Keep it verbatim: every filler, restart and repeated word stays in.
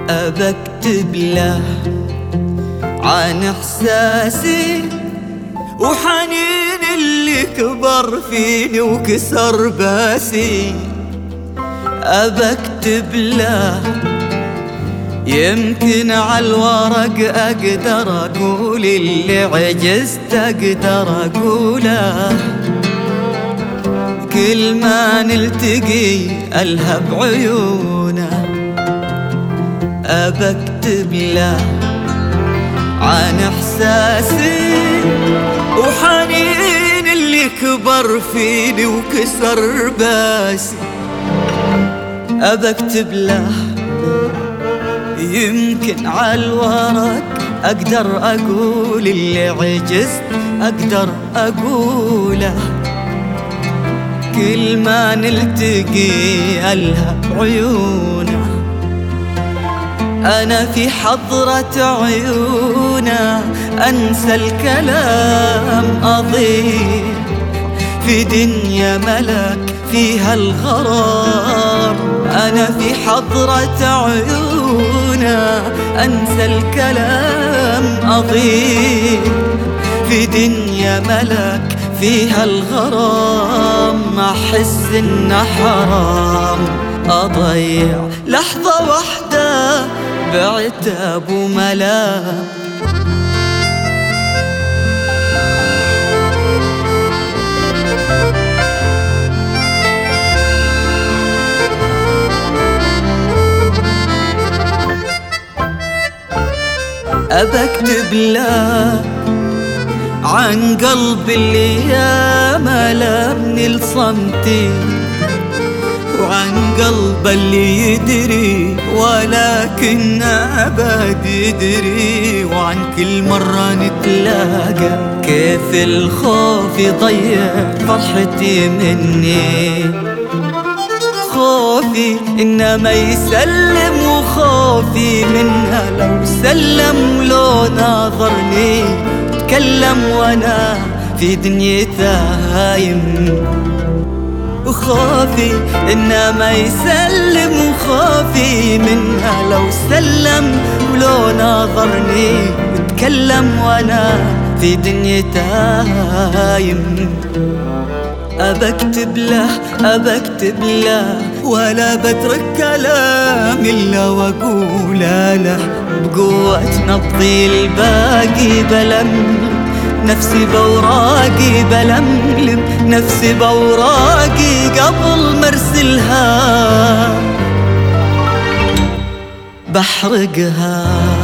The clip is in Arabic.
أبكتب له عن إحساسي وحنين اللي كبر فيني وكسر باسي. أبكتب له يمكن عالورق أقدر أقول اللي عجزت أقدر أقوله. كل ما نلتقي ألهب عيونه. أبكتب له عن إحساسي وحنين اللي كبر فيني وكسر باسي. أبكتب له يمكن عالورق أقدر أقول اللي عجزت أقدر أقوله. كل ما نلتقي ألهب عيونه. أنا في حضرة عيونه أنسى الكلام أضيع في دنيا ملك فيها الغرام. أنا في حضرة عيونه أنسى الكلام أضيع في دنيا ملك فيها الغرام. أحس إن حرام أضيع لحظة واحدة بعتاب وملام. أبكتب له عن قلبي اللي يا ملامني لصمتي، وعن قلب اللي يدري ولكن أبد يدري، وعن كل مرة نتلاقى كيف الخوف يضيع فرحتي مني. خوفي إنه ما يسلم وخوفي منها لو سلم ولو ناظرني تكلم وأنا في دنيته هايم. وخوفي إنه ما يسلم وخوفي منها لو سلم ولو ناظرني وتكلم وأنا في دنيته هايم. أبكتب له أبكتب له ولا بترك كلام إلا وأقول له. بقوة نبضي الباقي بلملم نفسي بوراقي، بلملم نفسي بوراقي قبل مرسلها بحرقها.